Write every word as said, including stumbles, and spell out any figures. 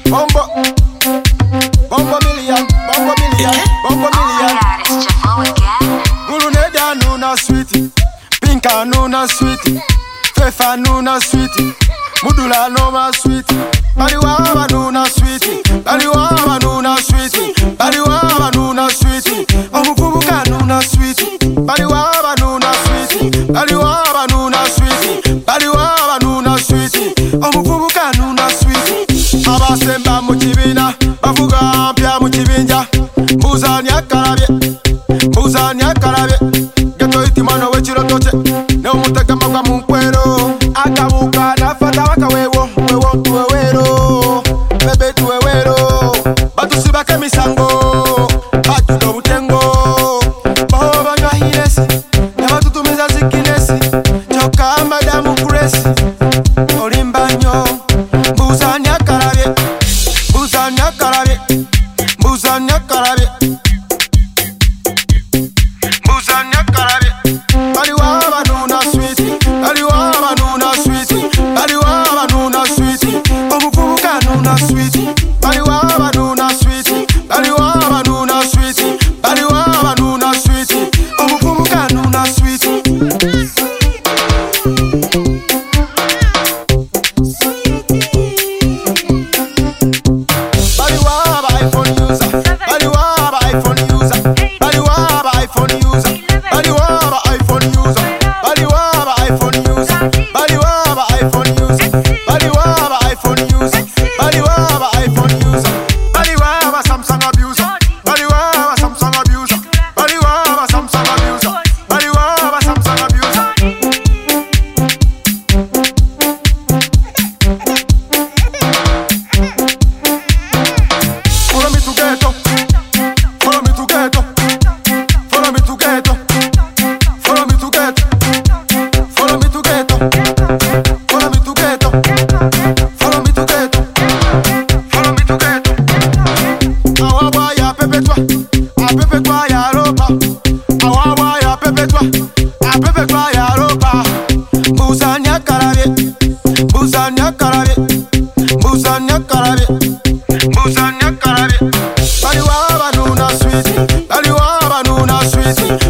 Bombo, bombo million, bombo million, bombo million. Guru Neda nuna sweetie, Pinka nuna sweetie, Fefa nuna sweetie, Mudula numa sweetie, Baliwa nuna sweetie, Baliwa nuna sweetie, Baliwa nuna sweetie, Omukubuka nuna sweetie, Baliwa nuna sweetie, Baliwa nuna sweetie, Baliwa nuna sweetie, Omukubuka nuna sweetie. Abasemba mu kibina bavuga mpya mu kibinja mbuzanya karabye mbuzanya karabye gato itimano wekirotoche ne omutagama gwa mu nkwero akabuka nafata wakawewo wewo tuwewero bebe tuwewero batusibaka emisango batulo butengo baho banywa hinesi nabatutumiza zikinesi choka madamu kuresi olimbanyo mbuzanya karabye mbuzanya karabye mbuzanya karabye mbuzanya karabye baliwa banuna sweetie baliwa banuna sweetie baliwa banuna sweetie omukubuka nuna sweetie baliwa banuna sweetie baliwa banuna sweetie baliwa banuna sweetie omukubuka nuna sweetie. Mbuzanya karabye, mbuzanya karabye, mbuzanya karabye. Baliwa banuna sweetie, baliwa banuna sweetie.